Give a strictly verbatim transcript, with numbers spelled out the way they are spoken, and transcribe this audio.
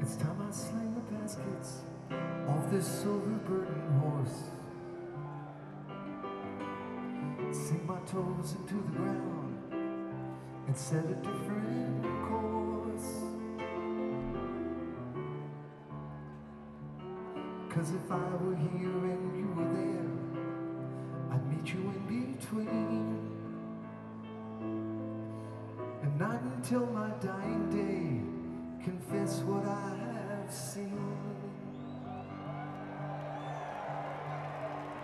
It's time I sling the baskets off this silver burden horse. Sink my toes into the ground and set a different course. Cause if I were here and you were there, I'd meet you in between. And not until my dying day confess what I